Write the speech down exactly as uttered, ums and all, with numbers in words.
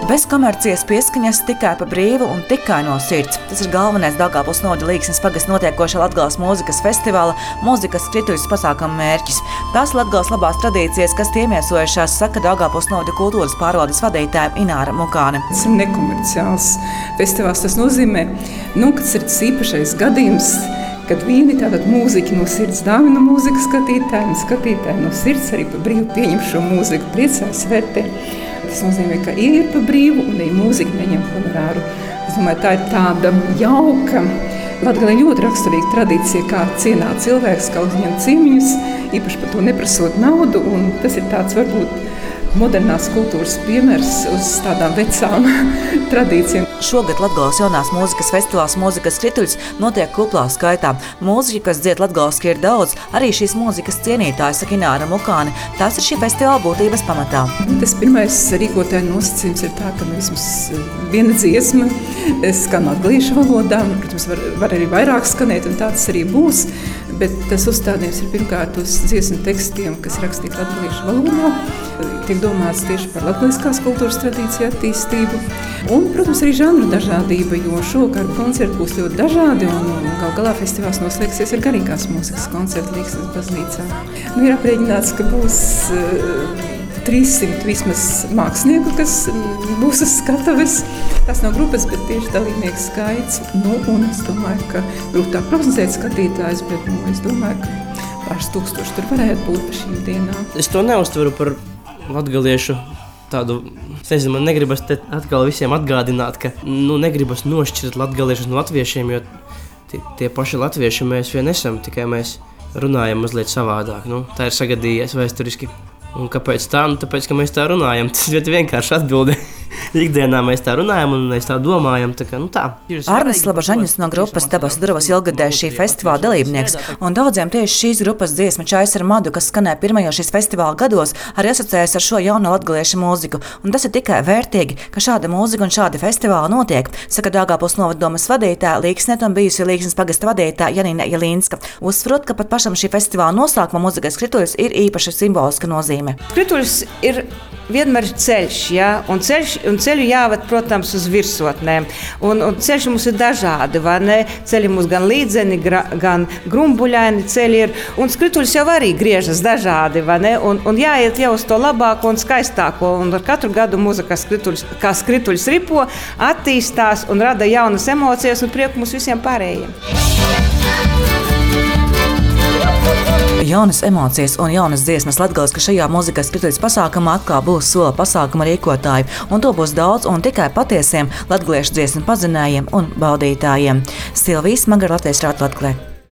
Bez komercijas pieskaņas, tikai pa brīvu un tikai no sirds. Tas ir galvenais Daugavpils novada Līksnes pagasta notiekošā Latgales mūzikas festivāla mūzikas skrituļus pasākuma mērķis. Tās Latgales labās tradīcijas, kas iemiesojušās, saka Daugavpils novada kultūras pārvaldes vadītāja Ināra Mukāne. Tas ir nekomerciāls festivāls. Tas nozīmē, nu, ka tas ir tas īpašais gadījums, kad vieni tātad mūziķi no sirds dāvina mūzikas skatītāji, un skatītāji no sirds arī pa brīvu pieņem šo mūziku, priecājas, vērtē. Tas nozīmē, ka ieiet pa brīvu un arī mūziķi neņem honorāru. Es domāju, tā ir tāda jauka, Latgalē ļoti raksturīga tradīcija, kā cienāt cilvēks, kā uzņemt ciemiņus, īpaši par to neprasot naudu, un tas ir tāds varbūt modernās kultūras piemērs uz tādām vecām tradīcijām. Šogad Latgales jaunās mūzikas festivāls mūzikas skrituļs notiek kuplā skaitā. Mūziķi, kas dzied latgaliski, ir daudz, arī šīs mūzikas cienītāji, saka Ināra Mukāne. Tas ir šī festivāla būtības pamatā. Tas pirmais rīkotāja nosacījums ir tā, ka vismaz viena dziesma skan latgaliešu valodā. Protams, var, var arī vairāk skanēt, un tā tas arī būs. Bet tas uzstādījums ir pirmkārt uz dziesmu tekstiem, kas rakstīti latgaliešu valodā. Tiek domāts tieši par latgaliskās kultūras tradīciju attīstību. Un, protams, arī žanru dažādība, jo šovakar koncerti būs ļoti dažādi, un, un gal galā festivāls noslēgsies ar garīgās mūzikas koncertu Līksnes baznīcā. Nu, ir aprēķināts, ka būs uh, trīssimt vismaz mākslinieku, kas būs uz skatuves. Tas nav grupas, bet tieši dalībnieku skaits. Nu, un es domāju, ka grūtāk prognozēt skatītājus, bet nu, es domāju, ka pāris tūkstoši tur varētu būt par šīm dienām. Es to neuztveru par latgaliešu tādu, es nezinu, man negribas te atkal visiem atgādināt, ka nu, negribas nošķirt latgaliešus no latviešiem, jo tie, tie paši latvieši mēs vien esam, tikai mēs runājam mazliet savādāk. Nu, tā ir sagadījies vēsturiski. Un kāpēc tā? Nu, tāpēc, ka mēs tā runājam. Tas ļoti vienkārši atbilde. Ikdienā mēs tā runājam un mēs tā domājam. Tā kā, nu tā. Arnis Slabažaņus no grupas Dabas durvis ilgadējs šī festivāla dalībnieks, un daudziem tieši šīs grupas dziesma Čais ar madu, kas skanēja pirmajos šīs festivāla gados, arī asociējas ar šo jauno latgaliešu mūziku. Un tas ir tikai vērtīgi, ka šāda mūzika un šādi festivāli notiek, saka Daugavpils novaddomes vadītāja Līksnē un bijusi Līksnes pagasta vadītāja Janina Jelīnska. Uzsverot, ka pat pašam šī festivāla noslēguma mūzikas skrituļs ir īpaši simboliska nozīme. Skrituļs ir vienmēr ceļš, ja? un, ceļš, un ceļu jāved, protams, uz virsotnēm. Un, un ceļš mums ir dažādi, vai ne? Ceļi mums gan līdzeni, gra, gan grumbuļaini ceļi ir. Un skrituļs jau arī griežas dažādi, vai ne? Un, un jāiet jau uz to labāko un skaistāko. Un ar katru gadu mūzika skrituļs, kā skrituļs ripo, attīstās un rada jaunas emocijas un prieku mums visiem pārējiem. Jaunas emocijas un jaunas dziesmas Latgales, ka šajā mūzikas skrituļs pasākumā atkal būs sola pasākuma rīkotāji, un to būs daudz un tikai patiesiem latgaliešu dziesmu pazinējiem un baudītājiem. Silvijas Magara, Latvijas Rādio Latgalē.